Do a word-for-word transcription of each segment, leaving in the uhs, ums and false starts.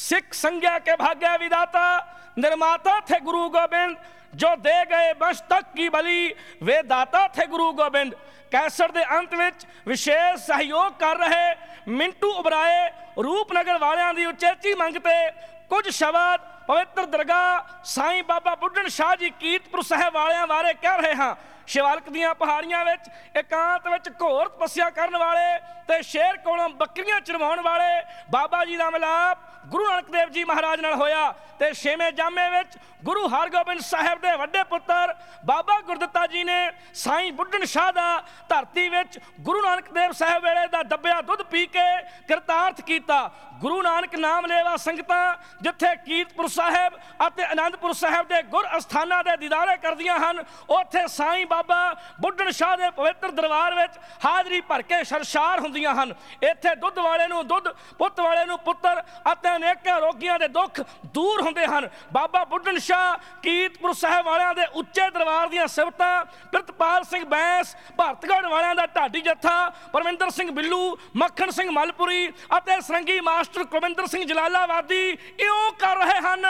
सिख संज्ञा के भाग्य विदाता निर्माता थे गुरु गोबिंद, जो दे गए वंश तक की बलि वे दाता थे गुरु गोबिंद। कैसट के अंत में विशेष सहयोग कर रहे मिंटू उबराए रूपनगर वालियां दी उचेची मंगते कुछ शब्द पवित्र दरगाह साईं बाबा बुढ़न शाह जी कीरतपुर साहिब वालियां बारे कह रहे हाँ। शिवालक दियां पहाड़ियां विच एकांत विच घोर तपस्या करन वाले ते शेर कोलों बकरियां चरवाउण वाले बाबा जी दा मिलाप गुरु नानक देव जी महाराज नाल होया ते छेवें जामे विच गुरु हरगोबिंद साहिब दे वड्डे पुत्र बाबा गुरदित्ता जी ने साईं बुढ़न शाह दा धरती विच गुरु नानक देव साहिब वेले दा दब्बिया दुध पी के किरतार्थ कीता। गुरु नानक नाम लेवा संगतां जिथे कीरतपुर साहिब अते आनंदपुर साहिब दे गुर अस्थानां दे दीदारे करदियां हन, उत्थे साईं बाबा बुढ़न शाह दे पवित्र दरबार विच हाजरी भर के सरशार हुंदियां हन। इत्थे दुध वाले नूं दुध, पुੱਤ वाले नूं पुੱਤਰ अते अनेक रोगियां दे दुख दूर हुंदे हन। बाबा बुढ़न शाह कीरतपुर साहिब वालियां दे उच्चे दरबार दीयां सिफतां प्रितपाल सिंह बैंस, भारतगढ़ वालियां दा ढाडी जत्था, परमिंदर सिंह बिल्लू, मक्खन सिंह मलपुरी अते सरंगी मास्टर कुलविंदर सिंह जलालाबादी इउं कर रहे हन।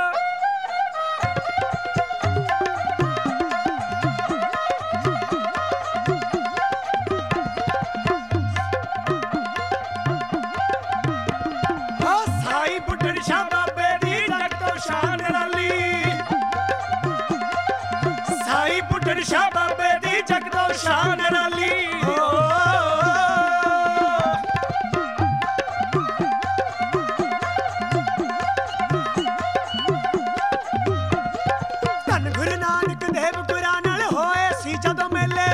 शाह बाबे दी जगदो शान रली धन गुरु नानक देव गुरां नाल होए सी जदों मेले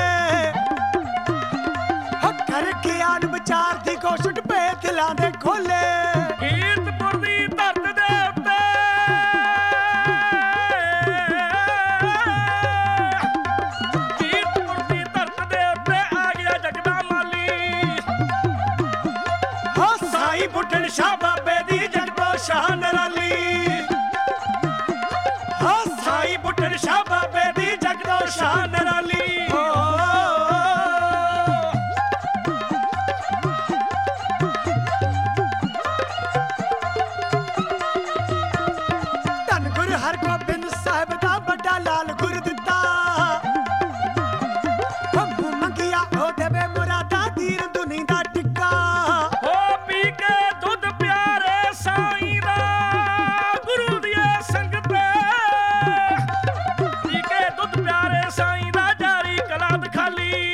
कर के आन विचार दी कोशट पे दिलां दे खोले। कीरतपुर दी धरत दे उत्ते बुढ़न शाह बाबे दी जगदो शान रली, हाँ साईं बुढ़न शाह बाबे दी जगदो शान रली। धन गुरु हरगोबिंद साहिब दा बड़ा लाल गुरदित्ता हम मंगिया ओ देवे मुरादा दीर दुनी दा टिक्का।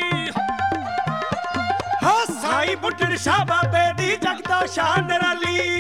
बुढ़न शाह बाबे दी जगदो शान रली